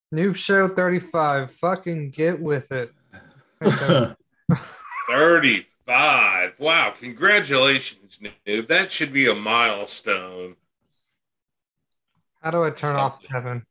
Noob Show 35. Fucking get with it. Hey, Kevin. 35. Wow, congratulations, Noob. That should be a milestone How do I or turn off something. Kevin?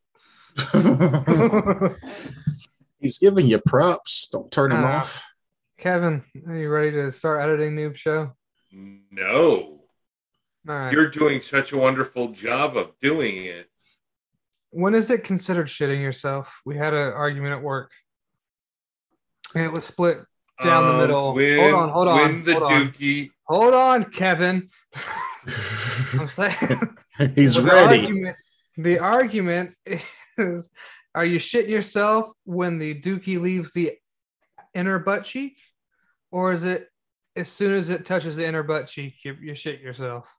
He's giving you props. Don't turn him Uh, off. Kevin, are you ready to start editing Noob Show? No, All right. you're doing such a wonderful job of doing it. When is it considered shitting yourself? We had an argument at work. And it was split down the middle. Hold on, When hold on, when the hold on. Dookie, Hold on, Kevin. I'm saying He's well, ready. the argument is, are you shitting yourself when the dookie leaves the inner butt cheek? Or is it as soon as it touches the inner butt cheek, you shit yourself?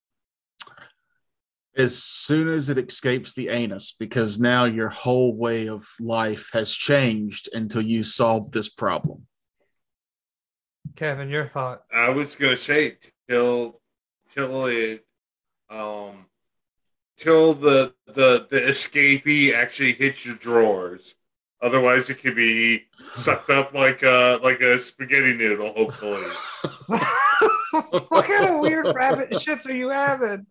As soon as it escapes the anus, because now your whole way of life has changed until you solve this problem. Kevin, your thought. I was gonna say till it um till the escapee actually hits your drawers. Otherwise, it could be sucked up like a spaghetti noodle. Hopefully. What kind of weird rabbit shits are you having?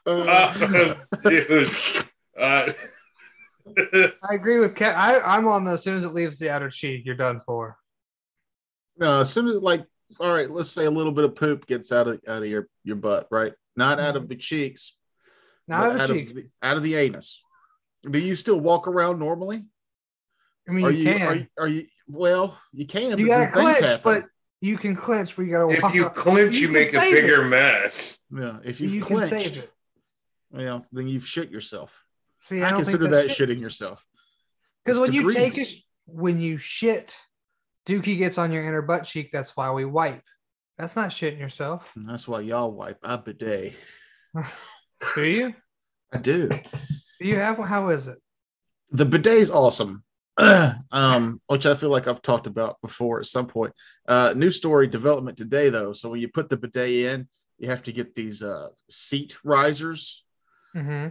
Dude. Uh, I agree with Kevin. I'm on the as soon as it leaves the outer cheek, you're done for. No, as soon as all right, let's say a little bit of poop gets out of your butt, right? Not out of the cheeks, Not but of the cheek. out of the anus. Do you still walk around normally? I mean, Are you you can. are you well, you can, You but gotta then things clench, happen. but you can clench, but you gotta if walk you around. clinch, You you can make a save it. bigger mess. Yeah, if you've You can save clenched, it. then you've shit yourself. See, I I don't think consider that's that shit. shitting yourself. Because It's when you shit, Dookie gets on your inner butt cheek. That's why we wipe. That's not shitting yourself. And that's why y'all wipe a bidet. Do you? I do. Do you have one? How is it? The bidet's awesome. Which I feel like I've talked about before at some point. New story development today, though. So when you put the bidet in, you have to get these seat risers. Mm-hmm.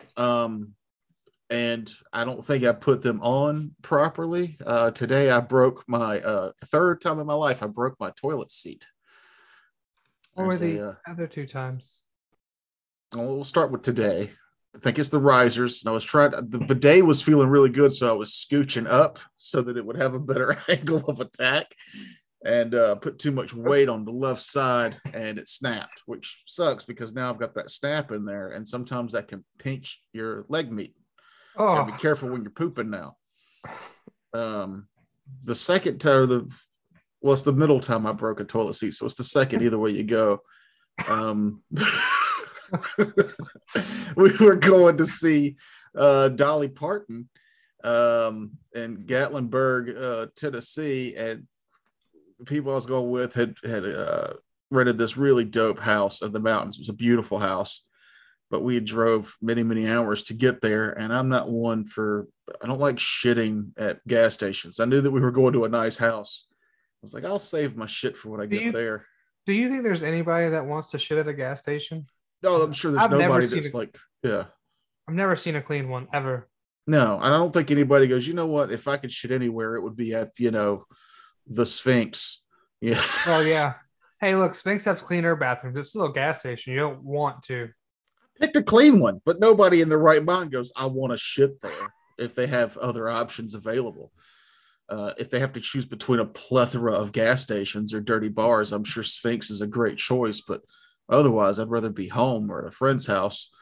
And I don't think I put them on properly. Today, I broke my third time in my life. I broke my toilet seat. What were There's the a. other two times? We'll start with today. I think it's the risers. And I was trying. The bidet was feeling really good, so I was scooching up so that it would have a better angle of attack. And put too much weight on the left side, and it snapped, which sucks because now I've got that snap in there, and sometimes that can pinch your leg meat. Gotta be Oh, careful when you're pooping now. The second time, it's the middle time I broke a toilet seat, so it's the second either way you go. We were going to see Dolly Parton in Gatlinburg, Tennessee, and people I was going with had rented this really dope house in the mountains. It was a beautiful house, but we drove many, many hours to get there. And I'm not one for, I don't like shitting at gas stations. I knew that we were going to a nice house. I was like, I'll save my shit for when I do get you there. do you think there's anybody that wants to shit at a gas station? No, I'm sure there's I've never nobody seen that's a like, yeah. I've never seen a clean one ever. No, I don't think anybody goes, you know what? If I could shit anywhere, it would be at, the Sphinx. Yeah. Oh yeah. Hey, look, Sphinx has cleaner bathrooms. It's still a gas station. You don't want to. Picked a clean one, but nobody in their right mind goes, I want to shit there if they have other options available. If they have to choose between a plethora of gas stations or dirty bars, I'm sure Sphinx is a great choice, but otherwise, I'd rather be home or at a friend's house.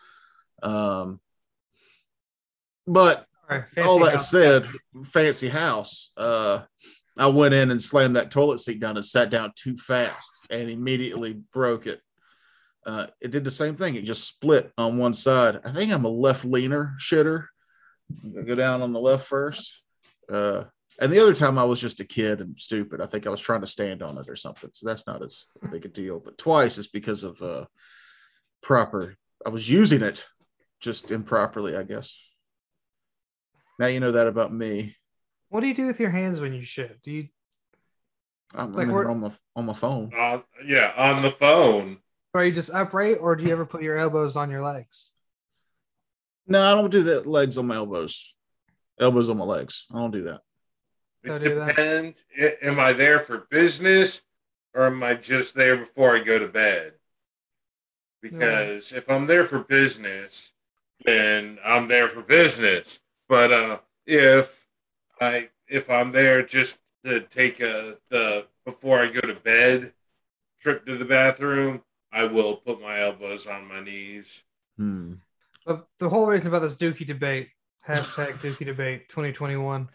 But All right, all fancy that house. said, fancy house. I went in and slammed that toilet seat down and sat down too fast and immediately broke it. It did the same thing. It just split on one side. I think I'm a left leaner shitter. Go down on the left first. And the other time I was just a kid and stupid. I think I was trying to stand on it or something. So that's not as big a deal. But twice is because of proper. I was using it just improperly, I guess. Now you know that about me. What do you do with your hands when you shit? Do you I'm like in here where on my phone. Yeah, on the phone. are you just upright or do you ever put your elbows on your legs? No, I don't do that legs on my elbows. Elbows on my legs. I don't do that. It do that. depends. Am I there for business or am I just there before I go to bed? Because if I'm there for business, then I'm there for business. But if I'm there just to take the before I go to bed trip to the bathroom, I will put my elbows on my knees. But the whole reason about this Dookie debate, hashtag Dookie debate 2021.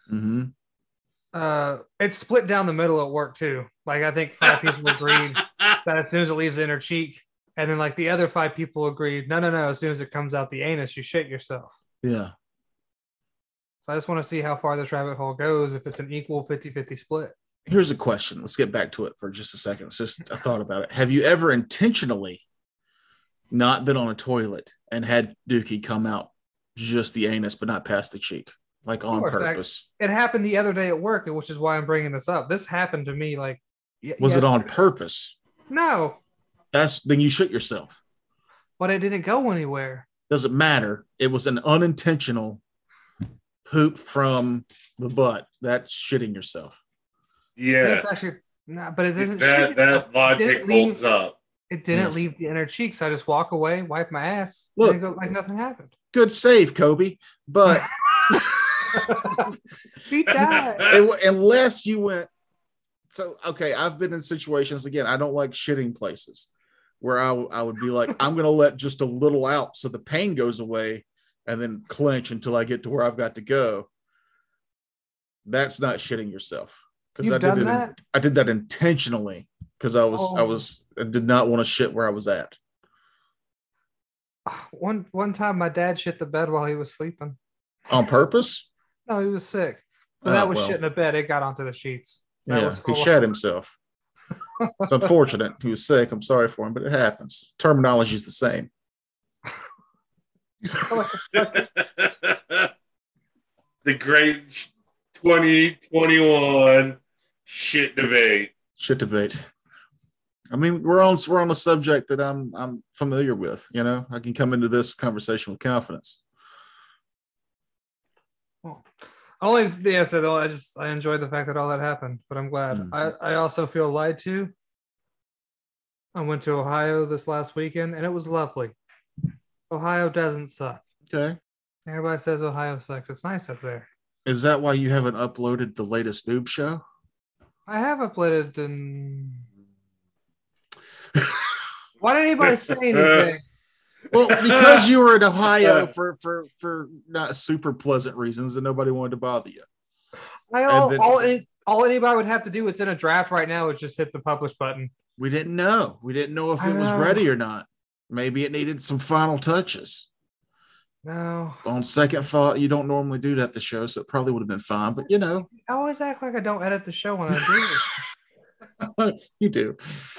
It's split down the middle at work too. Like I think 5 people agreed that as soon as it leaves the inner cheek, and then like the other 5 people agreed, no. As soon as it comes out the anus, you shit yourself. Yeah. So I just want to see how far this rabbit hole goes. If it's an equal 50-50 split. Here's a question. Let's get back to it for just a second. It's just a thought about it. Have you ever intentionally not been on a toilet and had Dookie come out just the anus, but not past the cheek, like on purpose? It happened the other day at work, which is why I'm bringing this up. This happened to me like. Was it on purpose? No. Then you shit yourself. But it didn't go anywhere. Doesn't matter. It was an unintentional poop from the butt. That's shitting yourself. Yeah. But it doesn't. That logic holds up. It didn't leave the inner cheek, so I just walk away, wipe my ass, look, and go like nothing happened. Good save, Kobe. But he died. Unless you went. So okay, I've been in situations again. I don't like shitting places where I would be like, I'm going to let just a little out so the pain goes away, and then clench until I get to where I've got to go. That's not shitting yourself. Because I did that intentionally because I did not want to shit where I was at. One time my dad shit the bed while he was sleeping. On purpose? No, he was sick. But that was shit in the bed. It got onto the sheets. He shat himself. It's unfortunate. He was sick. I'm sorry for him, but it happens. Terminology is the same. The great 2021 shit debate. Shit debate. I mean, we're on a subject that I'm familiar with. You know, I can come into this conversation with confidence. Well, I enjoyed the fact that all that happened, but I'm glad. I also feel lied to. I went to Ohio this last weekend, and it was lovely. Ohio doesn't suck. Okay. Everybody says Ohio sucks. It's nice up there. Is that why you haven't uploaded the latest noob show? I have uploaded and why didn't anybody say anything? Well, because you were in Ohio for not super pleasant reasons and nobody wanted to bother you. All anybody would have to do, it's in a draft right now, is just hit the publish button. We didn't know. We didn't know if it was ready or not. Maybe it needed some final touches. No. On second thought, you don't normally do that at the show, so it probably would have been fine. But, you know. I always act like I don't edit the show when I do. You do.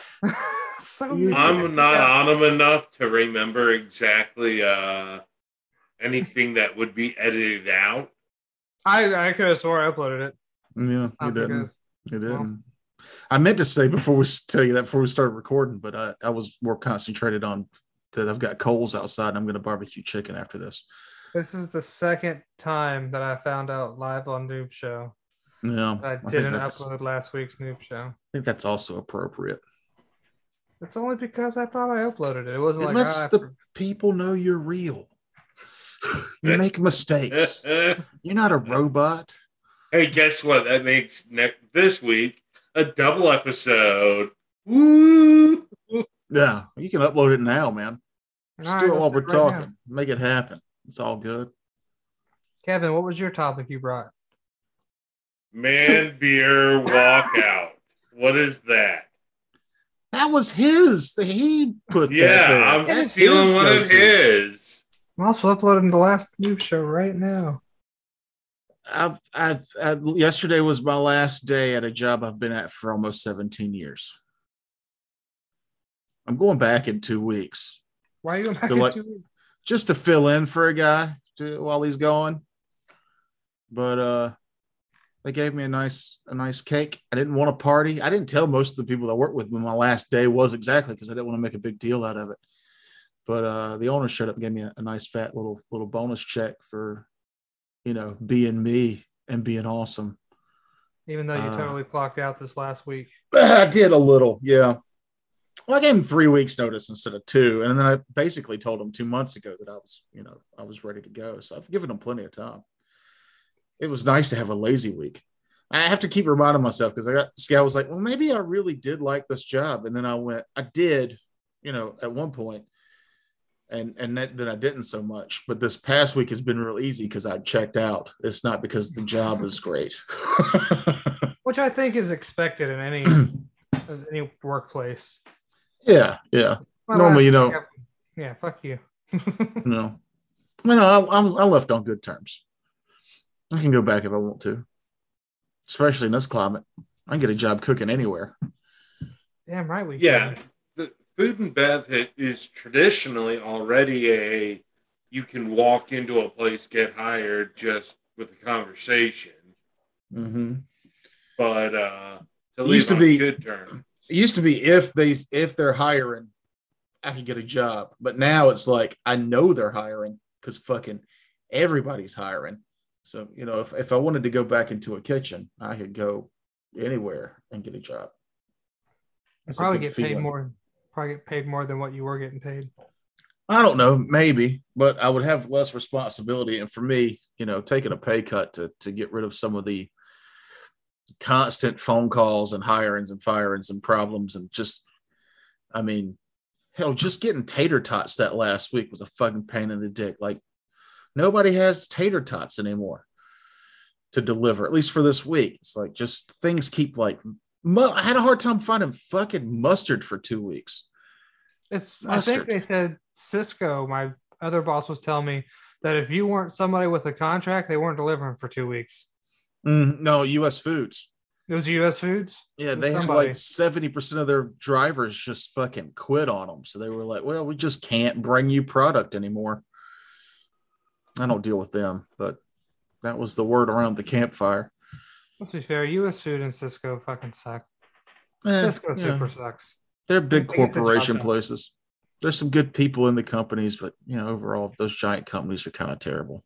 I'm not on them enough to remember exactly anything that would be edited out. I could have swore I uploaded it. Yeah, you didn't. You didn't. I meant to say before we started recording, but I was more concentrated on that I've got coals outside and I'm going to barbecue chicken after this. This is the second time that I found out live on Noob Show. Yeah. I didn't upload last week's Noob Show. I think that's also appropriate. It's only because I thought I uploaded it. It wasn't it lets the people know you're real. You make mistakes. You're not a robot. Hey, guess what? That makes this week a double episode. Woo! Yeah, you can upload it now, man. Just do it while we're talking. Now. Make it happen. It's all good. Kevin, what was your topic you brought? Man beer walkout. What is that? That was his. He put that there. I'm stealing one of his. I'm also uploading the last Noob Show right now. Yesterday was my last day at a job I've been at for almost 17 years. I'm going back in 2 weeks. Why are you going back in 2 weeks? Just to fill in for a guy while he's gone. But they gave me a nice cake. I didn't want to party. I didn't tell most of the people that I worked with when my last day was exactly because I didn't want to make a big deal out of it. But the owner showed up and gave me a nice fat little bonus check for being me and being awesome. Even though you totally clocked out this last week. I did a little, yeah. Well, I gave him 3 weeks notice instead of 2. And then I basically told him 2 months ago that I was ready to go. So I've given him plenty of time. It was nice to have a lazy week. I have to keep reminding myself because I was like, well, maybe I really did like this job. And then I did, at one point. And then I didn't so much. But this past week has been real easy because I checked out. It's not because the job is great. Which I think is expected in any workplace. Yeah. Normally, Yeah, fuck you. No. I mean, I left on good terms. I can go back if I want to. Especially in this climate. I can get a job cooking anywhere. Damn right we can. Yeah. The food and bev is traditionally already you can walk into a place, get hired just with a conversation. Mm-hmm. But to leave on good terms. It used to be if they're hiring, I could get a job. But now it's like I know they're hiring because fucking everybody's hiring. So, if I wanted to go back into a kitchen, I could go anywhere and get a job. Probably get paid more than what you were getting paid. I don't know, maybe, but I would have less responsibility. And for me, taking a pay cut to get rid of some of the constant phone calls and hirings and firings and problems and just, hell, just getting tater tots that last week was a fucking pain in the dick. Like, nobody has tater tots anymore to deliver, at least for this week. It's like just things keep I had a hard time finding fucking mustard for 2 weeks. I think they said Cisco, my other boss was telling me that if you weren't somebody with a contract, they weren't delivering for 2 weeks. No, U.S. Foods. It was U.S. Foods? Yeah, they had like 70% of their drivers just fucking quit on them. So they were like, well, we just can't bring you product anymore. I don't deal with them, but that was the word around the campfire. Let's be fair, U.S. Food and Cisco fucking suck. Cisco super sucks. They're big corporation places. There's some good people in the companies, but overall, those giant companies are kind of terrible.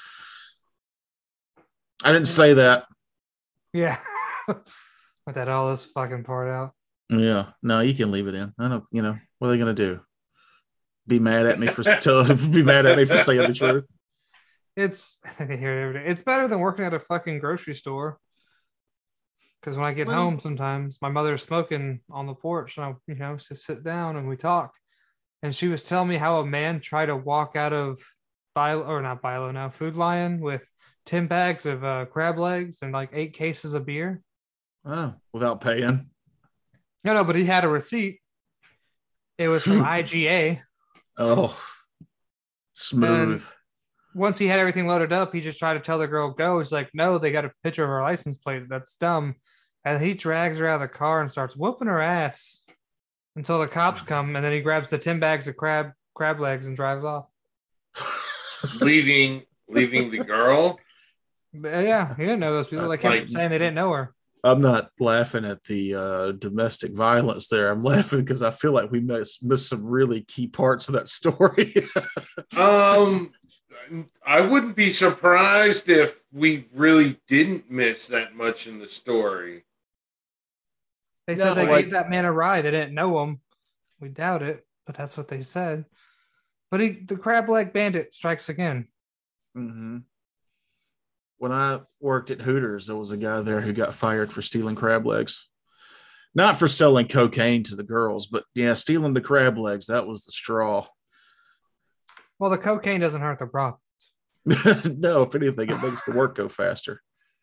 I didn't say that. Yeah. Put that all this fucking part out. Yeah. No, you can leave it in. I don't, what are they going to do? Be mad at me for saying the truth. I think I hear it every day. It's better than working at a fucking grocery store. Because when I get home, sometimes my mother's smoking on the porch, and I just sit down and we talk. And she was telling me how a man tried to walk out of Food Lion with 10 bags of crab legs and like 8 cases of beer. Oh, without paying? No, but he had a receipt. It was from IGA. Oh, smooth. And once he had everything loaded up, he just tried to tell the girl, go. He's like, no, they got a picture of her license plate. That's dumb. And he drags her out of the car and starts whooping her ass until the cops come. And then he grabs the 10 bags of crab legs and drives off. Leaving the girl? Yeah, he didn't know those people. They kept saying they didn't know her. I'm not laughing at the domestic violence there. I'm laughing because I feel like we missed some really key parts of that story. I wouldn't be surprised if we really didn't miss that much in the story. They said they gave that man a ride. They didn't know him. We doubt it, but that's what they said. But the crab leg bandit strikes again. Mm-hmm. When I worked at Hooters, there was a guy there who got fired for stealing crab legs. Not for selling cocaine to the girls, but stealing the crab legs. That was the straw. Well, the cocaine doesn't hurt the profits. No, if anything, it makes the work go faster.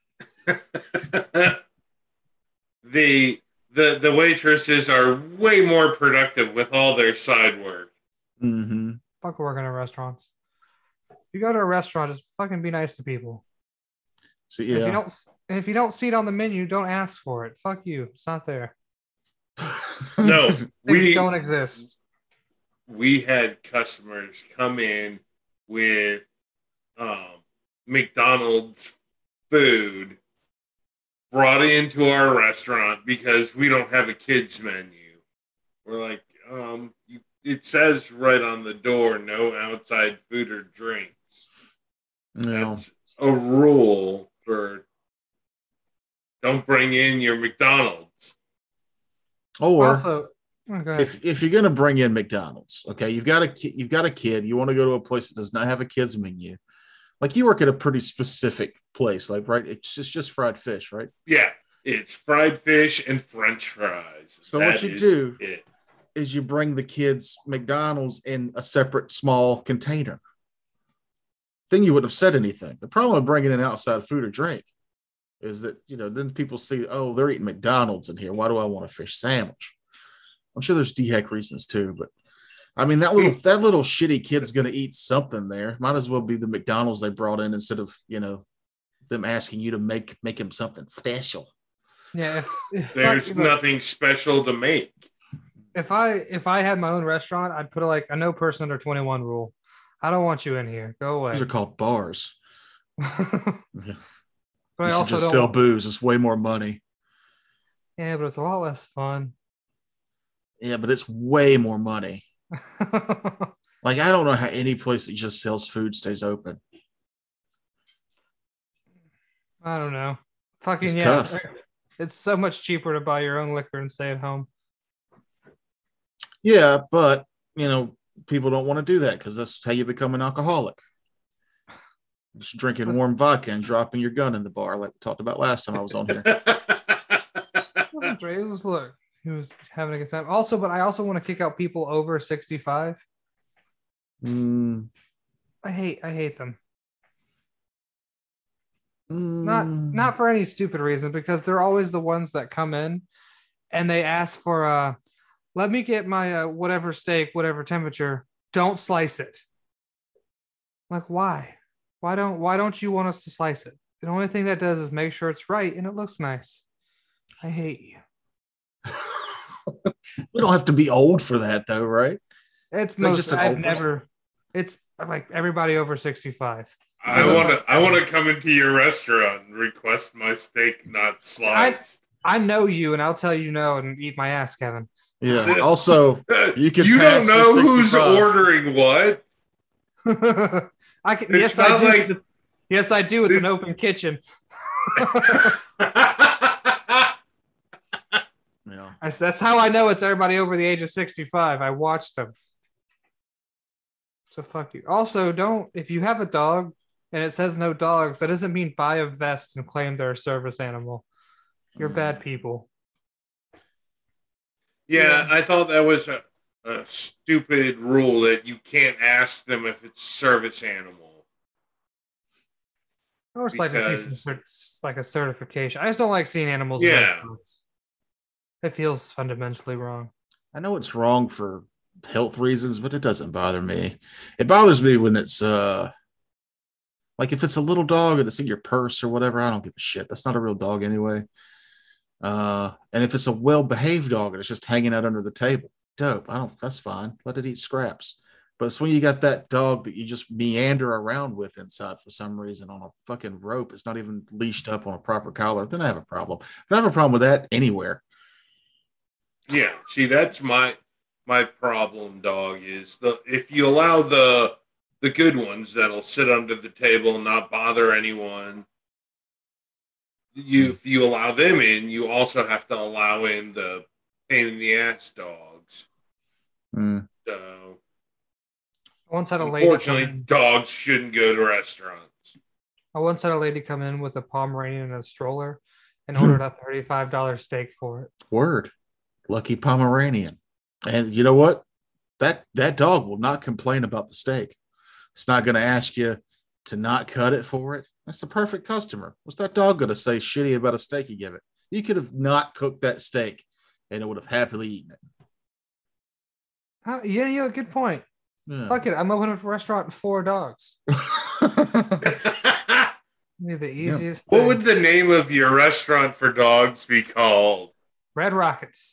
The waitresses are way more productive with all their side work. Mm-hmm. Fuck working at restaurants. If you go to a restaurant, just fucking be nice to people. So, yeah. If you don't see it on the menu, don't ask for it. Fuck you. It's not there. No, we don't exist. We had customers come in with McDonald's food brought into our restaurant because we don't have a kids menu. We're like, it says right on the door, no outside food or drinks. No. That's a rule for don't bring in your McDonald's. Or Also, go ahead. if you're gonna bring in McDonald's, okay, you've got a kid, you want to go to a place that does not have a kids menu. Like you work at a pretty specific place, like right? It's just fried fish, right? Yeah, it's fried fish and French fries. So That what you is do it. is you bring the kids McDonald's in a separate small container. Then you wouldn't have said anything. The problem with bringing in outside food or drink is that, then people see, oh, they're eating McDonald's in here. Why do I want a fish sandwich? I'm sure there's DHEC reasons too, but I mean, that little shitty kid's going to eat something there. Might as well be the McDonald's they brought in instead of, them asking you to make him something special. Yeah. There's nothing special to make. If I had my own restaurant, I'd put a no person under 21 rule. I don't want you in here. Go away. These are called bars. Yeah. But I I also just don't sell booze. It's way more money. Yeah, but it's a lot less fun. Yeah, but it's way more money. Like, I don't know how any place that just sells food stays open. I don't know. Fucking It's yeah. tough. It's so much cheaper to buy your own liquor and stay at home. Yeah, but, people don't want to do that because that's how you become an alcoholic. Just drinking warm vodka and dropping your gun in the bar like we talked about last time I was on here. It was, look, he was having a good time. Also, but I also want to kick out people over 65. I hate them. Not for any stupid reason, because they're always the ones that come in and they ask for let me get my whatever steak, whatever temperature. Don't slice it. Like, why? Why don't you want us to slice it? The only thing that does is make sure it's right and it looks nice. I hate you. We don't have to be old for that, though, right? It's like most, just an I've old never. It's like everybody over 65. I want to come into your restaurant and request my steak not sliced. I know you, and I'll tell you no and eat my ass, Kevin. Yeah. Also, you don't know who's ordering what. I can. It's Yes, I do. like, yes, I do. It's an open kitchen. Yeah. That's how I know it's everybody over the age of 65. I watched them. So fuck you. Also, if you have a dog and it says no dogs, that doesn't mean buy a vest and claim they're a service animal. You're bad people. Yeah, I thought that was a stupid rule that you can't ask them if it's service animal. I always like to see some like a certification. I just don't like seeing animals. Yeah. It feels fundamentally wrong. I know it's wrong for health reasons, but it doesn't bother me. It bothers me when it's like if it's a little dog and it's in your purse or whatever. I don't give a shit. That's not a real dog anyway. And if it's a well-behaved dog and it's just hanging out under the table, dope. That's fine. Let it eat scraps. But it's when you got that dog that you just meander around with inside for some reason on a fucking rope. It's not even leashed up on a proper collar. Then I have a problem. But I have a problem with that anywhere. Yeah. See, that's my problem, dog, is if you allow the good ones that'll sit under the table and not bother anyone, if you allow them in, you also have to allow in the pain in the ass dogs. So, I once had a lady. Unfortunately, dogs shouldn't go to restaurants. I once had a lady come in with a Pomeranian and a stroller and ordered a $35 steak for it. Word. Lucky Pomeranian. And you know what? That dog will not complain about the steak. It's not going to ask you to not cut it for it. That's the perfect customer. What's that dog going to say shitty about a steak you give it? You could have not cooked that steak and it would have happily eaten it. Yeah, good point. Yeah. Fuck it. I'm opening a restaurant with 4 dogs. The easiest What thing. would the name of your restaurant for dogs be called? Red Rockets.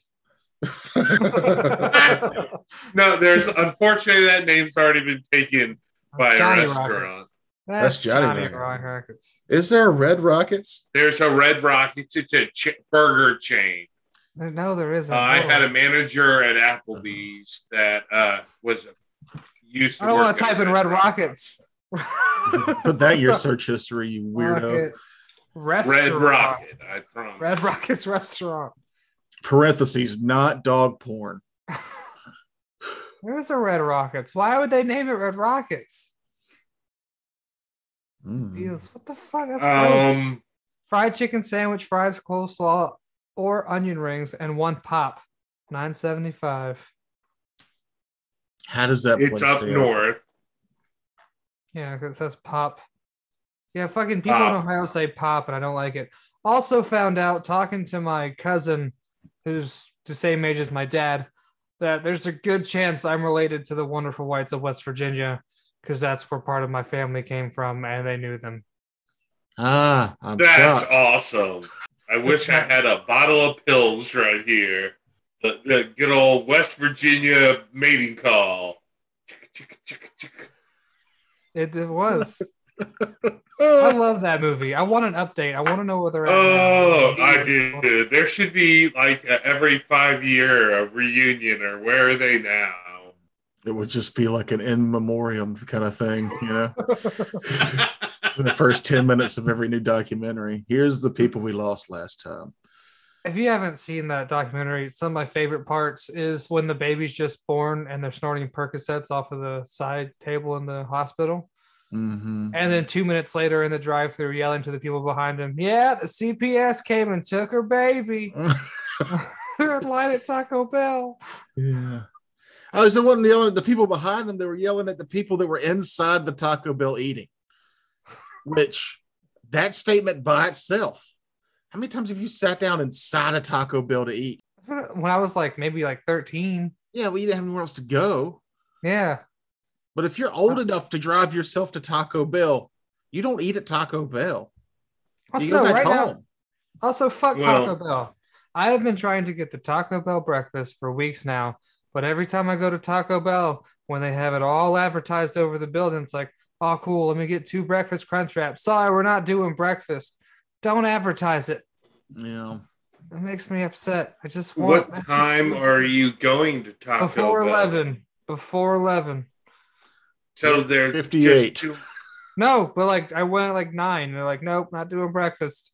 No, unfortunately that name's already been taken by a Johnny restaurant. Rockets. That's Johnny Rockets. Is there a Red Rockets? There's a Red Rockets. It's a burger chain. No, there isn't. I had a manager at Applebee's that was used to. I don't work want to at type in Red Rockets. Put that in your search history, you weirdo. Restaurant. Red Rocket, I promise. Red Rocket's restaurant. Parentheses, not dog porn. Where's the Red Rockets? Why would they name it Red Rockets? Deals. What the fuck? That's great. Fried chicken sandwich, fries, coleslaw, or onion rings, and one pop. $9.75. How does that? It's up north. Yeah, because it says pop. Yeah, fucking people in Ohio say pop, and I don't like it. Also found out talking to my cousin, who's the same age as my dad, that there's a good chance I'm related to the Wonderful Whites of West Virginia, because that's where part of my family came from, and they knew them. That's shocked. Awesome. I wish I had a bottle of pills right here. The good old West Virginia mating call. It was. I love that movie. I want an update. I want to know where they're at. Oh, I did. There should be like every 5 year a reunion, or where are they now? It would just be like an in memoriam kind of thing, you know? The first 10 minutes of every new documentary. Here's the people we lost last time. If you haven't seen that documentary, some of my favorite parts is when the baby's just born and they're snorting Percocets off of the side table in the hospital. Mm-hmm. And then 2 minutes later in the drive-thru yelling to the people behind him, yeah, the CPS came and took her baby. They're in line at Taco Bell. Yeah. I was the one yelling at the people behind them. They were yelling at the people that were inside the Taco Bell eating. Which, that statement by itself, how many times have you sat down inside a Taco Bell to eat? When I was maybe 13. Yeah, well, you didn't have anywhere else to go. Yeah. But if you're old enough to drive yourself to Taco Bell, you don't eat at Taco Bell. You go back home. Now, also, fuck Taco Bell. I have been trying to get the Taco Bell breakfast for weeks now, but every time I go to Taco Bell, when they have it all advertised over the building, it's like, oh, cool, let me get 2 breakfast crunch wraps. Sorry, we're not doing breakfast. Don't advertise it. Yeah. It makes me upset. I just want... What time are you going to Taco Before Bell? 11. Before 11. So they're 58. No, but I went at 9. They're like, nope, not doing breakfast.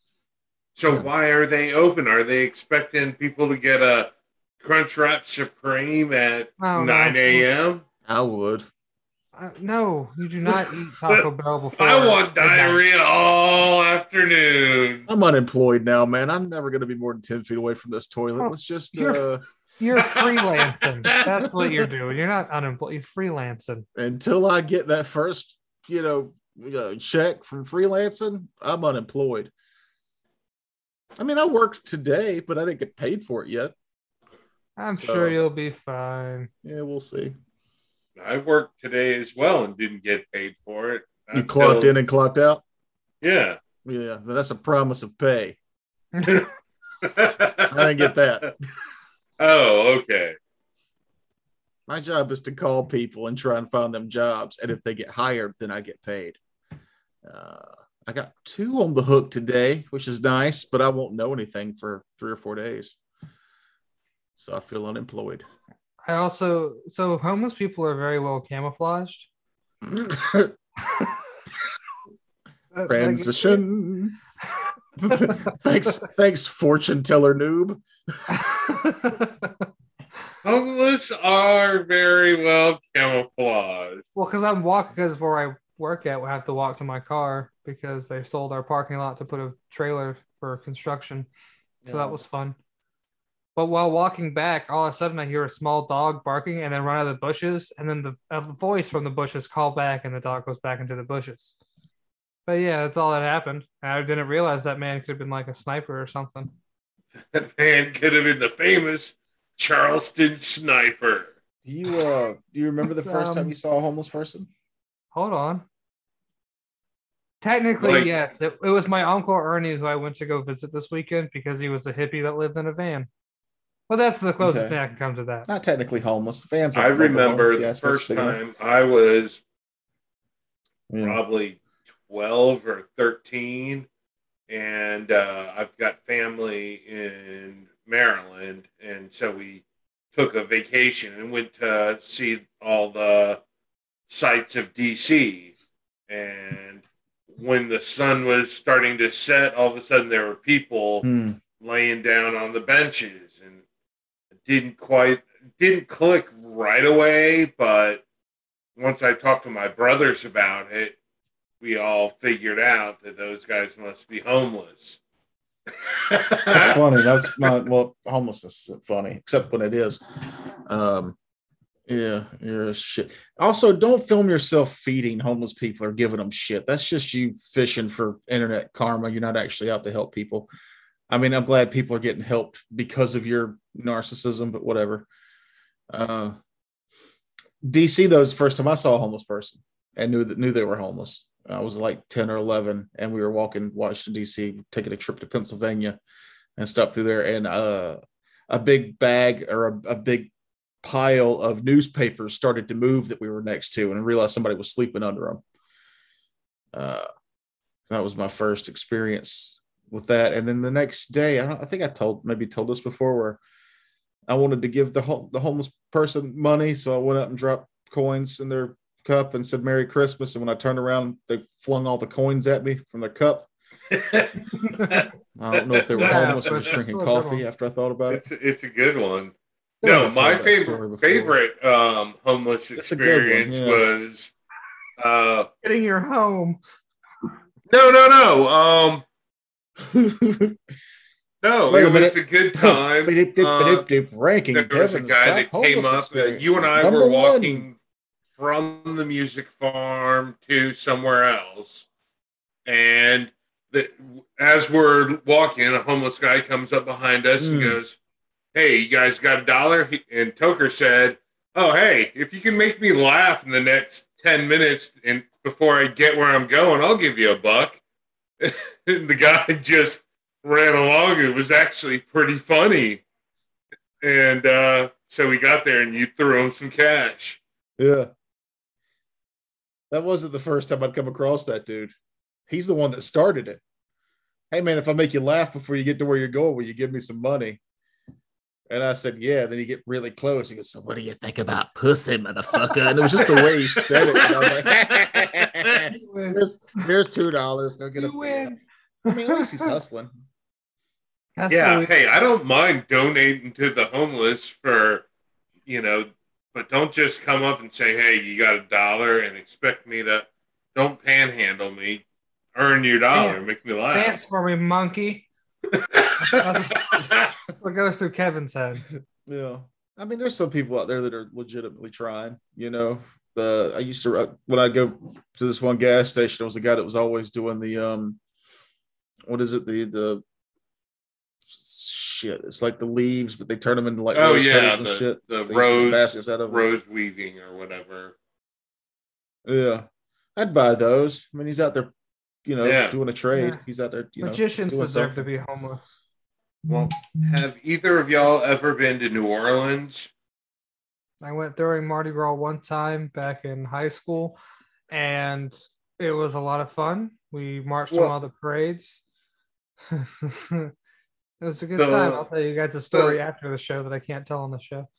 So why are they open? Are they expecting people to get a Crunchwrap Supreme at 9 a.m.? I would. No, you do not eat Taco Bell before. I want diarrhea all afternoon. I'm unemployed now, man. I'm never going to be more than 10 feet away from this toilet. Let's just... You're freelancing. That's what you're doing. You're not unemployed. You're freelancing. Until I get that first, check from freelancing, I'm unemployed. I mean, I worked today, but I didn't get paid for it yet. I'm sure you'll be fine. Yeah, we'll see. I worked today as well and didn't get paid for it. You clocked in and clocked out? Yeah. Yeah, that's a promise of pay. I didn't get that. Oh, okay. My job is to call people and try and find them jobs. And if they get hired, then I get paid. I got 2 on the hook today, which is nice, but I won't know anything for 3 or 4 days. So I feel unemployed. So homeless people are very well camouflaged. Transition. Thanks, fortune teller noob. Homeless are very well camouflaged. Well, because I'm walking, because where I work at, we have to walk to my car because they sold our parking lot to put a trailer for construction. So that was fun. But while walking back, all of a sudden I hear a small dog barking and then run out of the bushes. And then a voice from the bushes call back and the dog goes back into the bushes. But yeah, that's all that happened. I didn't realize that man could have been like a sniper or something. That man could have been the famous Charleston sniper. Do you remember the first time you saw a homeless person? Hold on. Technically, yes. It was my Uncle Ernie who I went to go visit this weekend because he was a hippie that lived in a van. Well, that's the closest thing I can come to that. Not technically homeless. Vans. I remember the first time I was probably 12 or 13, and I've got family in Maryland, and so we took a vacation and went to see all the sights of DC. And when the sun was starting to set, all of a sudden there were people laying down on the benches, and it didn't click right away, but once I talked to my brothers about it, we all figured out that those guys must be homeless. That's funny. That's not, well, homelessness isn't funny, except when it is. Yeah, you're a shit. Also, don't film yourself feeding homeless people or giving them shit. That's just you fishing for internet karma. You're not actually out to help people. I mean, I'm glad people are getting helped because of your narcissism, but whatever. DC, though, was the first time I saw a homeless person and knew they were homeless. I was like 10 or 11, and we were walking Washington, DC, taking a trip to Pennsylvania and stuff through there. And a big bag or a big pile of newspapers started to move that we were next to, and I realized somebody was sleeping under them. That was my first experience with that. And then the next day, I think I told this before, where I wanted to give the homeless person money, so I went up and dropped coins in their cup and said Merry Christmas. And when I turned around, they flung all the coins at me from their cup. I don't know if they were homeless or just drinking coffee after I thought about it. It's a good one. No, my favorite homeless experience was getting your home. No. No, it was a good time. Ranking. There was a guy that came up. You and I were walking from the music farm to somewhere else, and as we're walking, a homeless guy comes up behind us and goes, "Hey, you guys got $1?" And Toker said, "Oh, hey, if you can make me laugh in the next 10 minutes and before I get where I'm going, I'll give you $1." And the guy just ran along. It was actually pretty funny. And so we got there, and you threw him some cash. Yeah. That wasn't the first time I'd come across that dude. He's the one that started it. Hey, man, if I make you laugh before you get to where you're going, will you give me some money? And I said, yeah. Then you get really close. He goes, so what do you think about pussy, motherfucker? And it was just the way he said it. And I was like, here's $2. Go get a win. I mean, at least he's hustling. Yeah, hey, I don't mind donating to the homeless for, but don't just come up and say, hey, you got $1 and expect me to, don't panhandle me, earn your dollar, make me laugh. Dance for me, monkey. That's what goes through Kevin's head. Yeah. I mean, there's some people out there that are legitimately trying, I used to, when I go to this one gas station, there was a guy that was always doing the, what is it? The shit. It's like the leaves, but they turn them into like rose petals and shit. The rose weaving or whatever. Yeah, I'd buy those. I mean, he's out there, doing a trade. Yeah. He's out there. Magicians deserve to be homeless. Well, have either of y'all ever been to New Orleans? I went during Mardi Gras one time back in high school, and it was a lot of fun. We marched on all the parades. It was a good time. I'll tell you guys a story after the show that I can't tell on the show.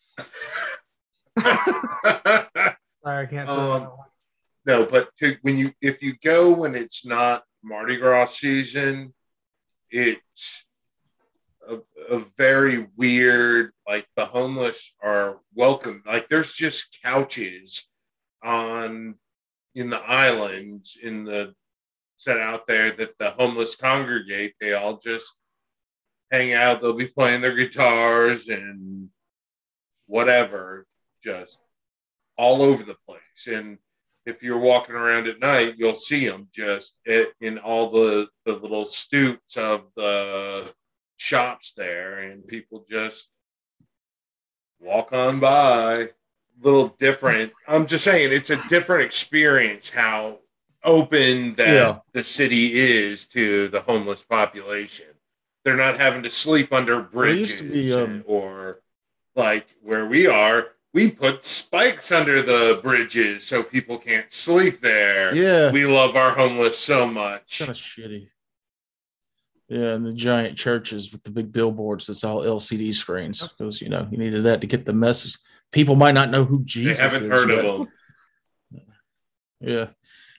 Sorry, I can't tell that one. No, but if you go when it's not Mardi Gras season, it's a very weird, like the homeless are welcome. Like there's just couches in the islands set out there that the homeless congregate. They all just hang out. They'll be playing their guitars and whatever, just all over the place. And if you're walking around at night, you'll see them just in all the little stoops of the shops there, and people just walk on by. Little different. I'm just saying it's a different experience how open that the city is to the homeless population. They're not having to sleep under bridges or like where we are. We put spikes under the bridges so people can't sleep there. Yeah. We love our homeless so much. Kind of shitty. Yeah, and the giant churches with the big billboards that's all LCD screens because, you needed that to get the message. People might not know who Jesus is. They haven't heard of him. Yeah.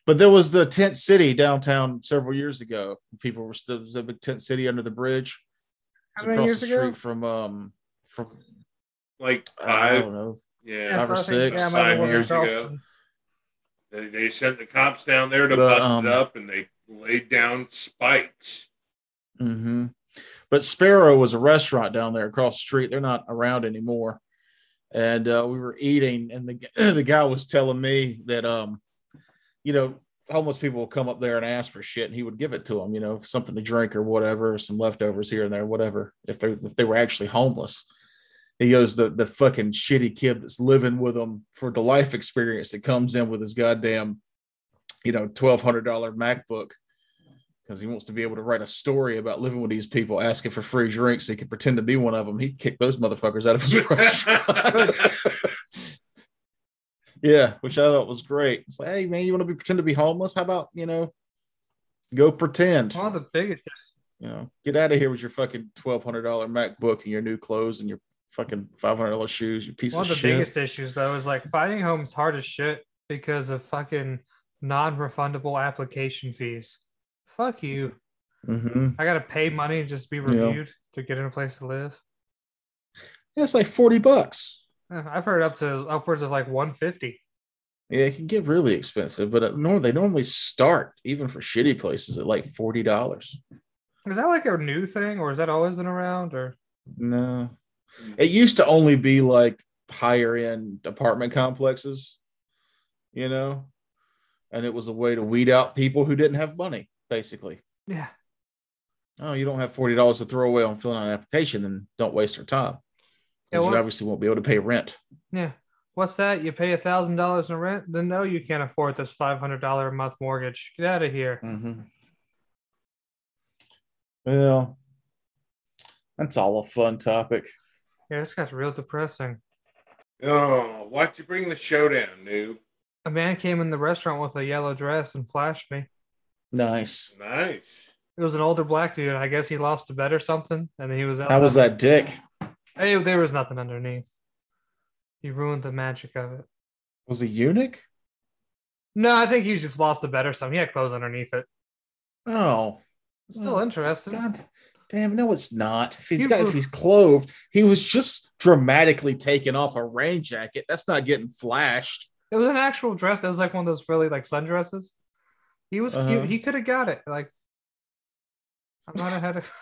But there was the tent city downtown several years ago. People were still the big tent city under the bridge. How It's many across years the ago? street from Like I 5, don't know, yeah, five or so I think, six. yeah, my 5 work in years ago. Charleston. They sent the cops down there to The, bust it up, and they laid down spikes. Mm-hmm. But Sparrow was a restaurant down there across the street. They're not around anymore. And we were eating, and the guy was telling me that homeless people will come up there and ask for shit, and he would give it to them, something to drink or whatever, some leftovers here and there, whatever. If they were actually homeless, he goes, the fucking shitty kid that's living with them for the life experience that comes in with his goddamn, $1,200 MacBook because he wants to be able to write a story about living with these people, asking for free drinks so he can pretend to be one of them. He kicked those motherfuckers out of his restaurant. Yeah, which I thought was great. It's like, hey man, you want to pretend to be homeless? How about go pretend? One of the biggest. Get out of here with your fucking $1,200 MacBook and your new clothes and your fucking $500 shoes. You piece of shit. One of the biggest issues though is like finding homes hard as shit because of fucking non-refundable application fees. Fuck you. Mm-hmm. I gotta pay money just to be reviewed to get in a place to live. Yeah, it's like $40. I've heard upwards of like 150. Yeah, it can get really expensive, but they normally start even for shitty places at like $40. Is that like a new thing, or has that always been around? Or no, it used to only be like higher end apartment complexes, and it was a way to weed out people who didn't have money, basically. Yeah. Oh, you don't have $40 to throw away on filling out an application, then don't waste your time. Because you obviously won't be able to pay rent. Yeah. What's that? You pay $1,000 in rent? Then no, you can't afford this $500 a month mortgage. Get out of here. Mm-hmm. Well, that's all a fun topic. Yeah, this guy's real depressing. Oh, why'd you bring the show down, noob? A man came in the restaurant with a yellow dress and flashed me. Nice. Nice. It was an older black dude. I guess he lost a bet or something, and then he was out. How was that dick? Hey, there was nothing underneath. He ruined the magic of it. Was he eunuch? No, I think he just lost a bet or something. He had clothes underneath it. Oh. Still interesting. God damn, no, it's not. If he's clothed, he was just dramatically taking off a rain jacket. That's not getting flashed. It was an actual dress. That was like one of those really like sundresses. He was he could have got it. Like I'm not ahead of.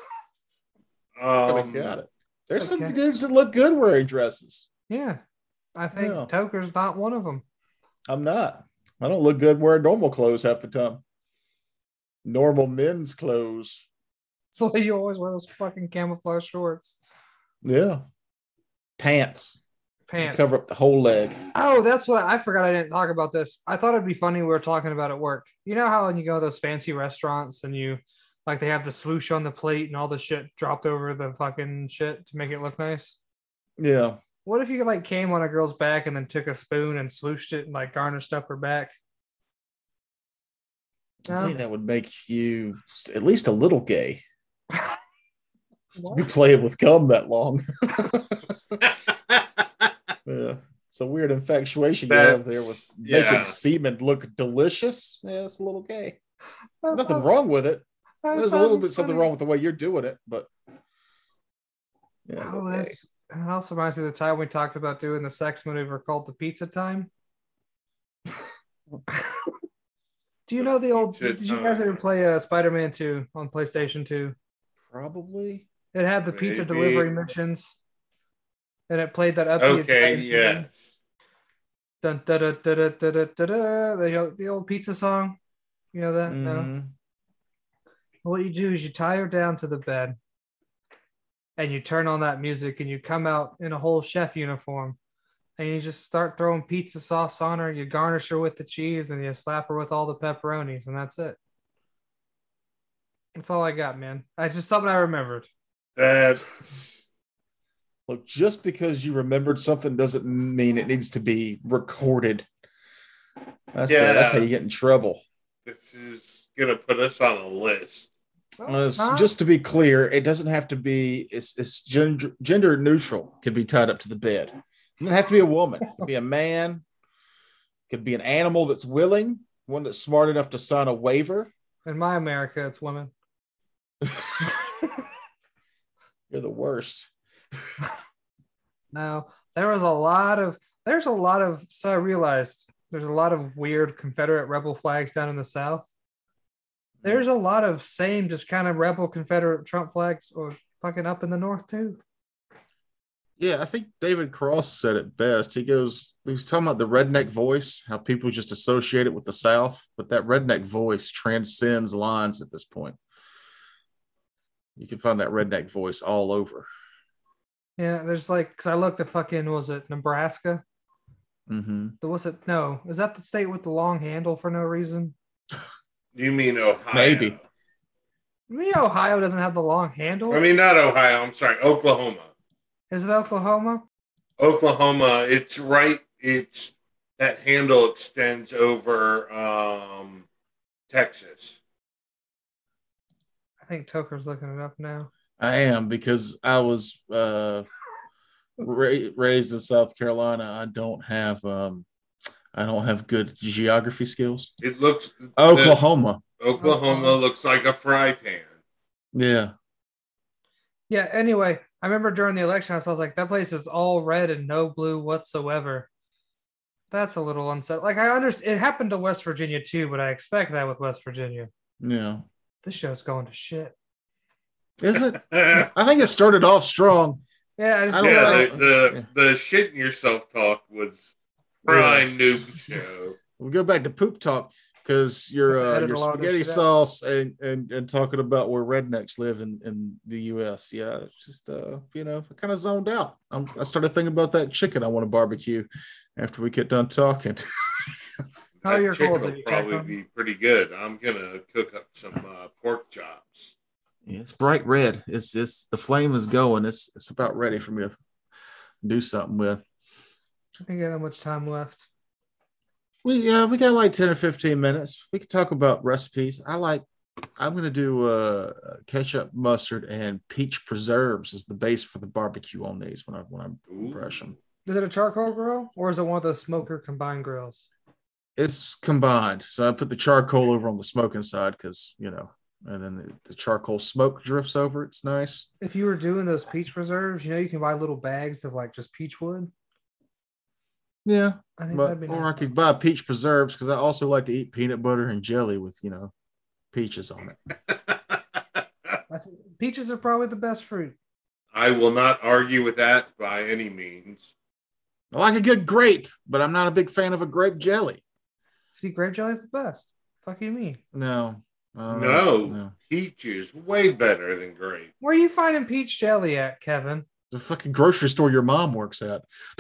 Got it. There's some dudes that look good wearing dresses. Yeah, I think Toker's not one of them. I'm not. I don't look good wearing normal clothes half the time. Normal men's clothes. So you always wear those fucking camouflage shorts. Yeah. Pants. Cover up the whole leg. Oh, that's what I forgot. I didn't talk about this. I thought it'd be funny. We were talking about at work. You know how when you go to those fancy restaurants and you like they have the swoosh on the plate and all the shit dropped over the fucking shit to make it look nice? Yeah. What if you like came on a girl's back and then took a spoon and swooshed it and like garnished up her back? I think that would make you at least a little gay. You play it with cum that long. Yeah. It's a weird infatuation you have there with making semen look delicious. Yeah, it's a little gay. Nothing wrong with it. There's a little bit something wrong with the way you're doing it, but that also reminds me of the time we talked about doing the sex maneuver called the pizza time. Do you know the old? Did you guys ever play Spider-Man 2 on PlayStation 2? Probably. It had the pizza delivery missions, and it played that upbeat. Okay, yeah. Dun, da, da, da, da, da, da, da, the old pizza song. You know that? Mm-hmm. No. What you do is you tie her down to the bed, and you turn on that music, and you come out in a whole chef uniform. And you just start throwing pizza sauce on her. You garnish her with the cheese, and you slap her with all the pepperonis, and that's it. That's all I got, man. It's just something I remembered. Look, just because you remembered something doesn't mean it needs to be recorded. That's how you get in trouble. This is gonna put us on a list. Just to be clear, it doesn't have to be. It's gender neutral. Could be tied up to the bed. It doesn't have to be a woman. It could be a man. It could be an animal that's willing. one that's smart enough to sign a waiver. In my America, it's women. You're the worst. No, there's a lot of, so I realized there's a lot of weird Confederate rebel flags down in the South. There's a lot of same just kind of rebel Confederate Trump flags or fucking up in the North too. Yeah, I think David Cross said it best. He was talking about the redneck voice, how people just associate it with the South, but that redneck voice transcends lines at this point. You can find that redneck voice all over. Yeah, there's like, because I looked at fucking, was it Nebraska? Mm-hmm. Was it, no, is that the state with the long handle for no reason? You mean Ohio? Maybe. Ohio doesn't have the long handle. I mean, not Ohio. I'm sorry, Oklahoma. Is it Oklahoma? Oklahoma. It's right. It's that handle extends over Texas. I think Toker's looking it up now. I am, because I was raised in South Carolina. I don't have good geography skills. It looks Oklahoma. Oklahoma looks like a fry pan. Yeah. Yeah. Anyway, I remember during the election, I was like, that place is all red and no blue whatsoever. That's a little unsettling. Like, I understand it happened to West Virginia too, but I expect that with West Virginia. Yeah. This show's going to shit. Is it? I think it started off strong. Yeah. The shitting yourself talk was prime noob show. We'll go back to poop talk, because your spaghetti sauce and talking about where rednecks live in the U.S. Yeah, it's just I kind of zoned out. I started thinking about that chicken I want to barbecue after we get done talking. How your chicken goals? will probably be pretty good. I'm gonna cook up some pork chops. Yeah, it's bright red. It's the flame is going. It's about ready for me to do something with. I think I got much time left. We got like 10 or 15 minutes. We can talk about recipes. I'm gonna do ketchup, mustard, and peach preserves as the base for the barbecue on these when I brush them. Is it a charcoal grill or is it one of those smoker combined grills? It's combined. So I put the charcoal over on the smoking side because, and then the charcoal smoke drips over. It's nice. If you were doing those peach preserves, you can buy little bags of like just peach wood. Yeah. I think that'd be nice. Or I could buy peach preserves because I also like to eat peanut butter and jelly with, peaches on it. I think peaches are probably the best fruit. I will not argue with that by any means. I like a good grape, but I'm not a big fan of a grape jelly. See, grape jelly is the best. Fuck you mean? No. No. Peach is way better than grape. Where are you finding peach jelly at, Kevin? The fucking grocery store your mom works at.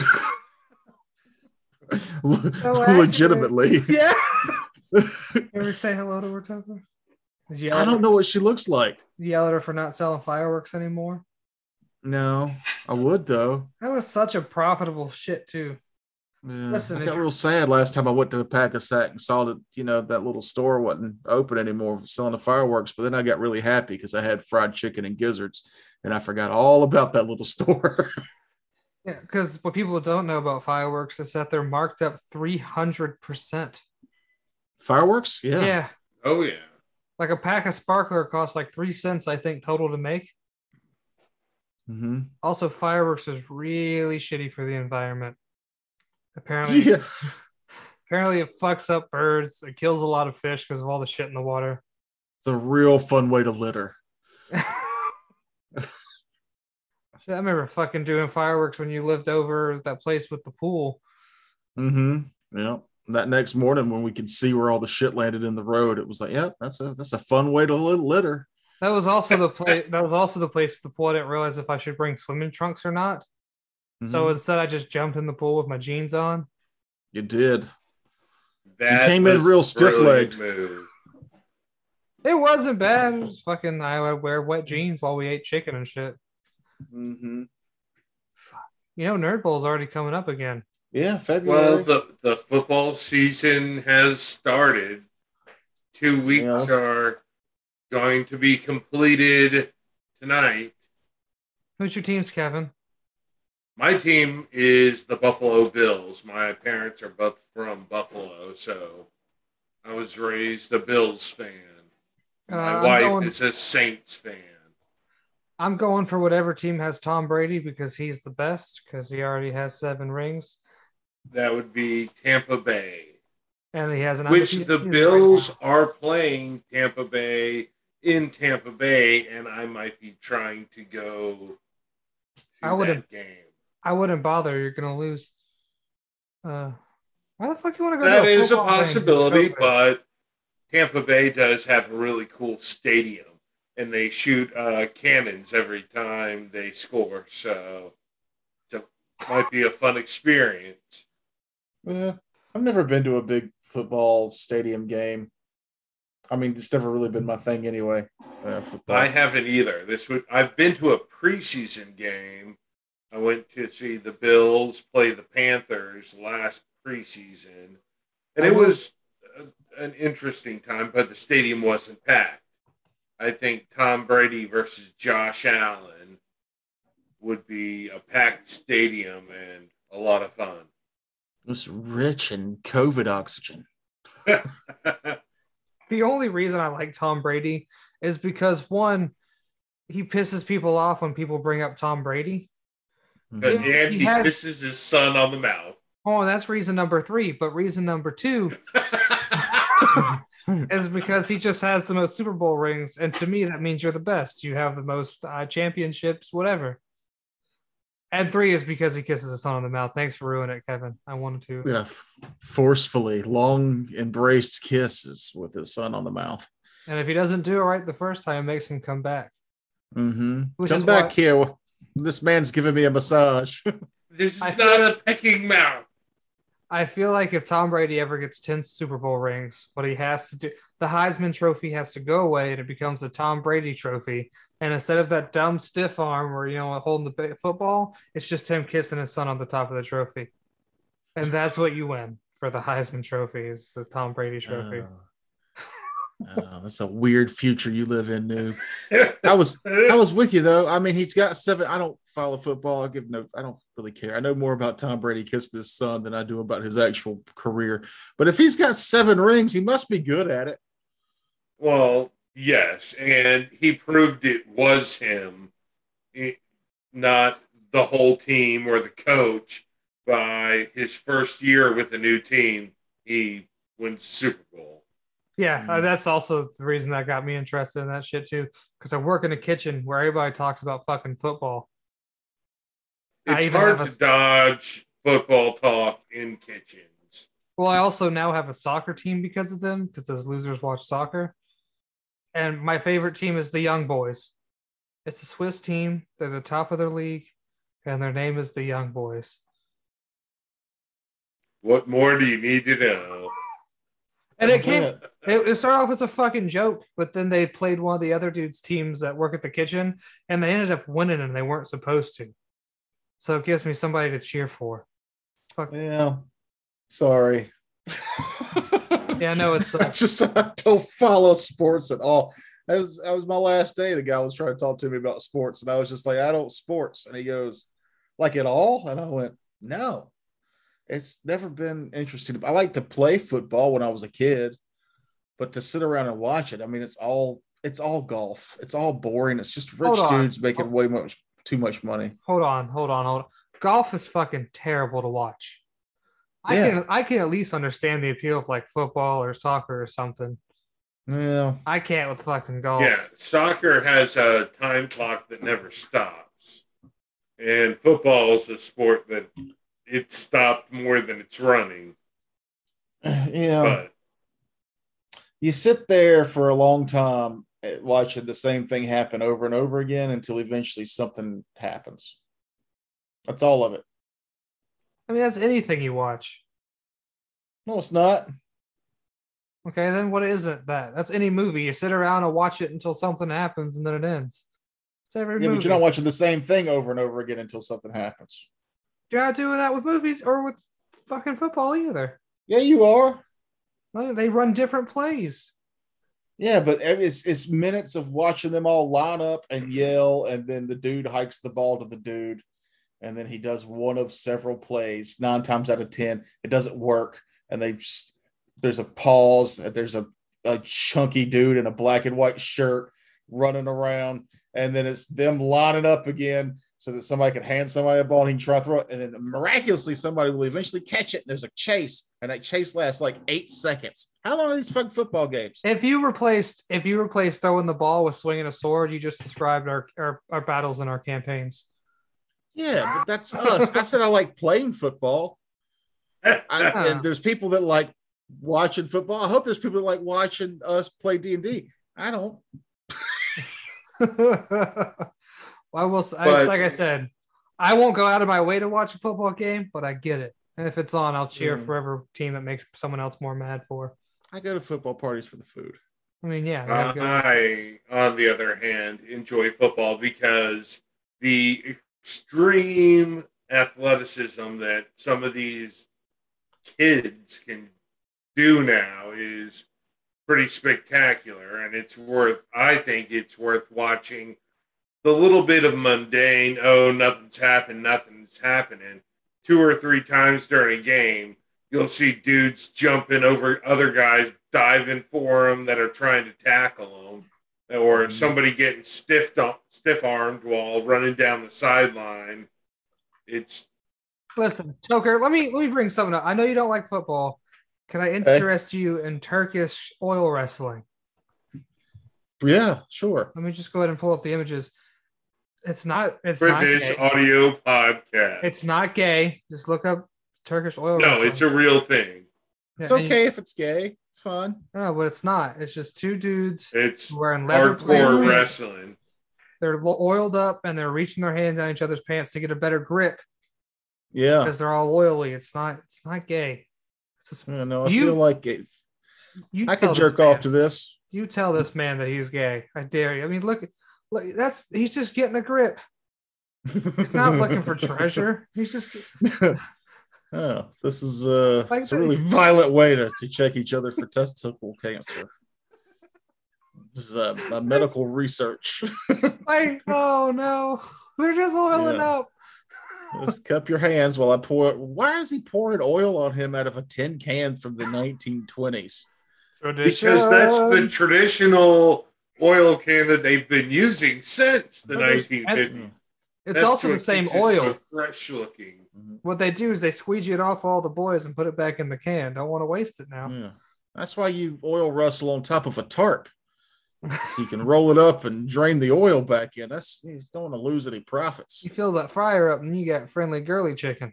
Legitimately. Yeah. You ever say hello to her, Tucker? I don't know what she looks like. Yell at her for not selling fireworks anymore? No, I would though. That was such a profitable shit too. Yeah. Listen, I got real sad last time I went to the Pack-a-Sack and saw that that little store wasn't open anymore selling the fireworks. But then I got really happy because I had fried chicken and gizzards, and I forgot all about that little store. Yeah, because what people don't know about fireworks is that they're marked up 300%. Fireworks? Yeah. Yeah. Oh yeah. Like a pack of sparkler costs like 3 cents, I think, total to make. Mm-hmm. Also, fireworks is really shitty for the environment. Apparently, apparently it fucks up birds. It kills a lot of fish because of all the shit in the water. It's a real fun way to litter. I remember fucking doing fireworks when you lived over that place with the pool. Mm-hmm. Yeah. That next morning when we could see where all the shit landed in the road, it was like, yeah, that's a fun way to litter. That was also the place. That was also the place with the pool. I didn't realize if I should bring swimming trunks or not. Mm-hmm. So instead, I just jumped in the pool with my jeans on. You did. That you came in real stiff-legged. It wasn't bad. It was fucking. I would wear wet jeans while we ate chicken and shit. Mm-hmm. Nerd Bowl's already coming up again. Yeah, February. Well, the football season has started. 2 weeks are going to be completed tonight. Who's your teams, Kevin? My team is the Buffalo Bills. My parents are both from Buffalo, so I was raised a Bills fan. My I'm wife going. is a Saints fan. I'm going for whatever team has Tom Brady because he's the best because he already has 7 rings That would be Tampa Bay, and he has an which undefeated the season right Bills now. are playing Tampa Bay in Tampa Bay, and I might be trying to go I to wouldn't. that game. I wouldn't bother. You're gonna lose. Why the fuck you want to go to That a is a football game because of possibility, COVID? but Tampa Bay does have a really cool stadium, and they shoot cannons every time they score, so it might be a fun experience. Yeah, I've never been to a big football stadium game. I mean, it's never really been my thing anyway. I Football. haven't either. I've been to a preseason game. I went to see the Bills play the Panthers last preseason, and I it will. was an interesting time, but the stadium wasn't packed. I think Tom Brady versus Josh Allen would be a packed stadium and a lot of fun. It was rich in COVID oxygen. The only reason I like Tom Brady is because one, he pisses people off when people bring up Tom Brady. But Mhm. Two, and he he has. kisses his son on the mouth. Oh, that's reason number three. But reason number two is because he just has the most Super Bowl rings, and to me that means you're the best. You have the most championships, whatever. And three is because he kisses his son on the mouth. Thanks for ruining it, Kevin. I wanted to. Yeah, forcefully, long embraced kisses with his son on the mouth. And if he doesn't do it right the first time, it makes him come back. Mm-hmm. Which Come is back why here. This man's giving me a massage. This is I not feel- a pecking mouth. I feel like if Tom Brady ever gets 10 Super Bowl rings, what he has to do, the Heisman Trophy has to go away and it becomes a Tom Brady trophy. And instead of that dumb stiff arm where, holding the football, it's just him kissing his son on the top of the trophy. And that's what you win for the Heisman Trophy is the Tom Brady trophy. That's a weird future you live in, noob. I was with you though. I mean, he's got 7. I don't follow football. I don't really care. I know more about Tom Brady kissing his son than I do about his actual career. But if he's got 7 rings, he must be good at it. Well, yes, and he proved it was him, not the whole team or the coach. By his first year with the new team, he wins Super Bowl. Yeah, that's also the reason that got me interested in that shit too. Because I work in a kitchen where everybody talks about fucking football. It's hard to dodge football talk in kitchens. Well, I also now have a soccer team because of them, because those losers watch soccer. And my favorite team is the Young Boys. It's a Swiss team. They're the top of their league, and their name is the Young Boys. What more do you need to know? And it started off as a fucking joke, but then they played one of the other dudes' teams that work at the kitchen, and they ended up winning, and they weren't supposed to. So it gives me somebody to cheer for. Fuck. Yeah. Sorry. Yeah, no, it's I don't follow sports at all. That was my last day. The guy was trying to talk to me about sports, and I was just like, I don't sports. And he goes, like at all? And I went, no. It's never been interesting. I like to play football when I was a kid, but to sit around and watch it, I mean, it's all golf. It's all boring. It's just rich dudes making too much money. Hold on. Golf is fucking terrible to watch. I can at least understand the appeal of like football or soccer or something. Yeah. I can't with fucking golf. Yeah, soccer has a time clock that never stops. And football is a sport that it stopped more than it's running. Yeah. But you sit there for a long time watching the same thing happen over and over again until eventually something happens. That's all of it. I mean, that's anything you watch. No, it's not. Okay, then what isn't that? That's any movie. You sit around and watch it until something happens and then it ends. It's every movie. But you're not watching the same thing over and over again until something happens. You're not doing that with movies or with fucking football either. Yeah, you are. They run different plays. Yeah, but it's minutes of watching them all line up and yell, and then the dude hikes the ball to the dude, and then he does one of several plays. 9 times out of 10, it doesn't work, and they just there's a pause, there's a chunky dude in a black and white shirt running around, and then it's them lining up again so that somebody can hand somebody a ball and he can try to throw it, and then miraculously somebody will eventually catch it, and there's a chase, and that chase lasts like 8 seconds. How long are these fucking football games? If you replaced throwing the ball with swinging a sword, you just described our battles and our campaigns. Yeah, but that's us. I said I like playing football. And there's people that like watching football. I hope there's people that like watching us play D&D. I don't. Like I said, I won't go out of my way to watch a football game, but I get it. And if it's on, I'll cheer for every team that makes someone else more mad for. I go to football parties for the food. I mean, yeah. I, on the other hand, enjoy football because the extreme athleticism that some of these kids can do now is pretty spectacular, and I think it's worth watching the little bit of mundane, nothing's happening 2 or 3 times during a game. You'll see dudes jumping over other guys, diving for them that are trying to tackle them, or somebody getting stiff-armed while running down the sideline. Listen, Toker, let me bring something up. I know you don't like football. Can I interest you in Turkish oil wrestling? Yeah, sure. Let me just go ahead and pull up the images. It's not this audio podcast. It's not gay. Just look up Turkish oil wrestling. No, it's a real thing. It's okay if it's gay. It's fun. No, but it's not. It's just 2 dudes. It's wearing leather hardcore wrestling. They're oiled up and they're reaching their hand down each other's pants to get a better grip. Yeah, because they're all oily. It's not gay. It's just, I feel like it. I could jerk man, off to this. You tell this man that he's gay. I dare you. I mean, look. He's just getting a grip. He's not looking for treasure. He's just. Oh, this is it's a really violent way to check each other for testicle cancer. This is a medical research. Oh no, they're just oiling up. Just cup your hands while I pour. Why is he pouring oil on him out of a tin can from the 1920s? Because that's the traditional oil can that they've been using since the 1950s. It's also the same oil. So fresh looking. What they do is they squeegee it off all the boys and put it back in the can. Don't want to waste it now. Yeah. That's why you oil rustle on top of a tarp. So you can roll it up and drain the oil back in. You don't want to lose any profits. You fill that fryer up and you got friendly girly chicken.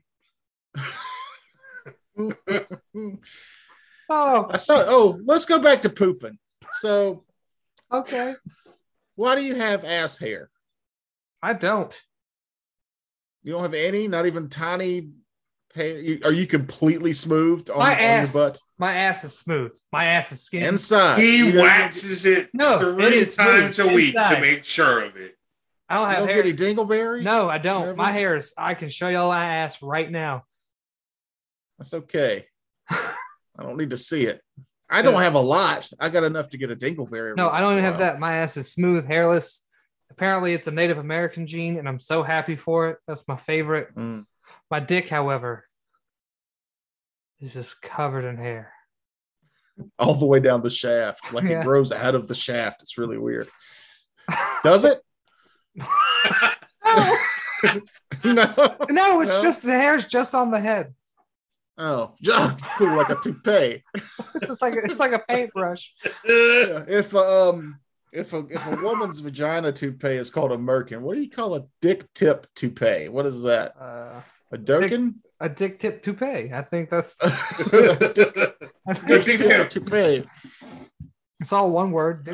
Let's go back to pooping. So, okay. Why do you have ass hair? I don't. You don't have any? Not even tiny hair? Are you completely smoothed on your butt? My ass is smooth. My ass is skinny. Inside. He waxes it 3 times a week to make sure of it. I don't have hair. Get any dingleberries? No, I don't. Never? My hair is, I can show y'all my ass right now. That's okay. I don't need to see it. I don't have a lot. I got enough to get a dingleberry. No, I don't even have that. My ass is smooth, hairless. Apparently, it's a Native American gene, and I'm so happy for it. That's my favorite. My dick, however, is just covered in hair. All the way down the shaft. Like it grows out of the shaft. It's really weird. Does it? No, it's just the hair's just on the head. Oh, cool, like a toupee. it's like a paintbrush. If a woman's vagina toupee is called a merkin, what do you call a dick tip toupee? What is that? A Durkin? A dick tip toupee. I think that's dick tip toupee. It's all one word.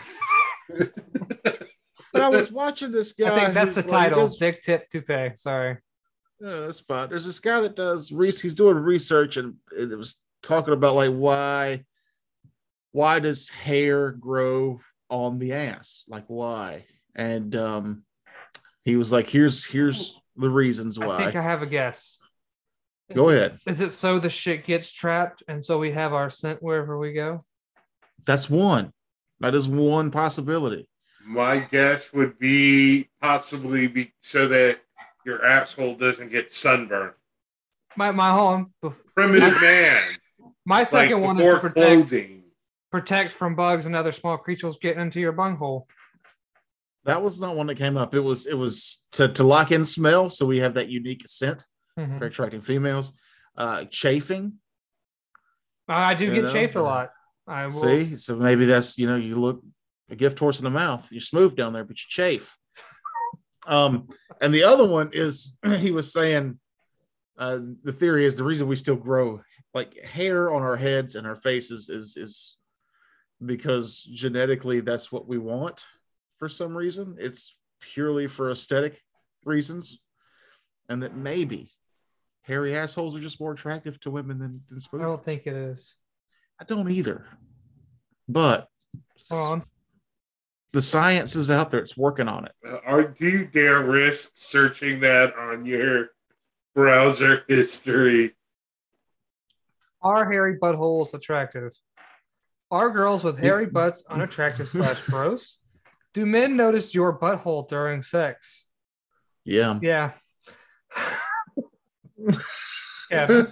But I was watching this guy. I think that's the title. Dick tip toupee. Sorry. Yeah, that's fine. There's this guy that does he's doing research, and it was talking about like why does hair grow on the ass? Like why? And he was like, here's the reasons why. I think I have a guess. Go ahead. Is it so the shit gets trapped and so we have our scent wherever we go? That's one. That is one possibility. My guess would be possibly so that your asshole doesn't get sunburned. My home. Primitive man. My second one is before to protect, clothing. protect from bugs and other small creatures getting into your bunghole. That was not one that came up. It was to lock in smell, so we have that unique scent for attracting females. Chafing. I do get chafed a lot. I will. See, so maybe that's you look a gift horse in the mouth. You're smooth down there, but you chafe. And the other one is he was saying the theory is the reason we still grow like hair on our heads and our faces is because genetically that's what we want for some reason. It's purely for aesthetic reasons, and that maybe hairy assholes are just more attractive to women than smooth. I don't think it is. I don't either. But Hold on. the science is out there. It's working on it. Do you dare risk searching that on your browser history? Are hairy buttholes attractive? Are girls with hairy butts unattractive / gross? Do men notice your butthole during sex? Yeah. Yeah. Kevin.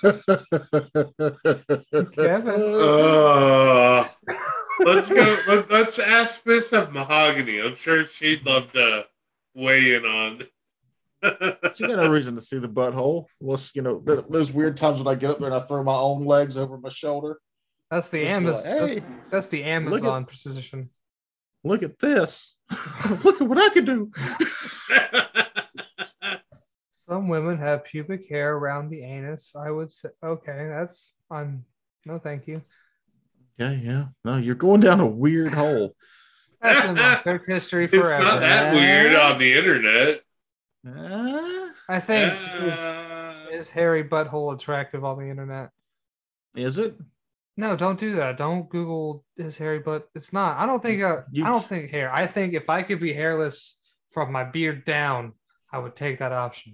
Let's go. Let's ask this of Mahogany. I'm sure she'd love to weigh in on. She got no reason to see the butthole. Unless, those weird times when I get up there and I throw my own legs over my shoulder. That's the that's the Amazon position. Look at this. Look at what I can do. Some women have pubic hair around the anus. I would say, okay, that's no, thank you. Yeah. No, you're going down a weird hole. That's in my search history forever. It's not that weird on the internet. I think is hairy butthole attractive on the internet? Is it? No, don't do that. Don't Google his hairy butt. It's not. I don't think hair. I think if I could be hairless from my beard down, I would take that option.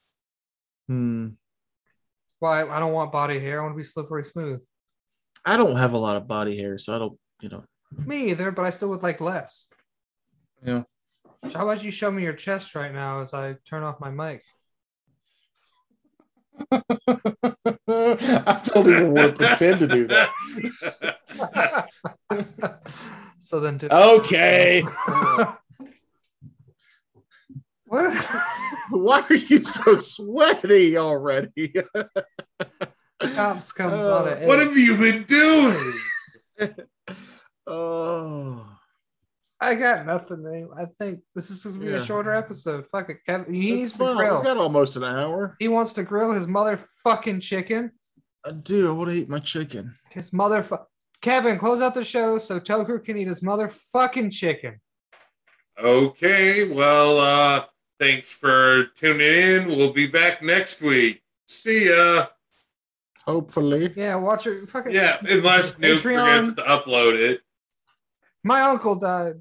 Why? I don't want body hair. I want to be slippery smooth. I don't have a lot of body hair, so I don't, Me either, but I still would like less. Yeah. So how about you show me your chest right now as I turn off my mic? I don't even want to pretend to do that. So then, okay. What? Why are you so sweaty already? Cops comes on it. What have you been doing? Oh, I got nothing, man. I think this is going to be a shorter episode. Fuck it, Kevin. He needs to grill. We got almost an hour. He wants to grill his motherfucking chicken. I do. I want to eat my chicken. His motherfucker. Kevin, close out the show so Toku can eat his motherfucking chicken. Okay, well, thanks for tuning in. We'll be back next week. See ya. Hopefully. Yeah, watch your fucking. Yeah, unless Nuke forgets to upload it. My uncle died.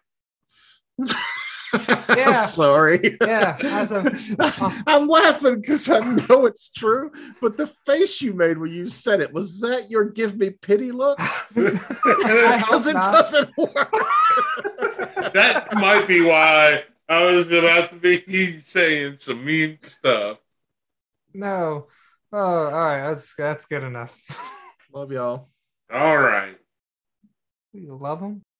I'm sorry. Yeah. I'm laughing because I know it's true, but the face you made when you said it, was that your give me pity look? Because it doesn't work. That might be why I was about to be saying some mean stuff. No. Oh, all right. That's good enough. Love y'all. All right. You love him?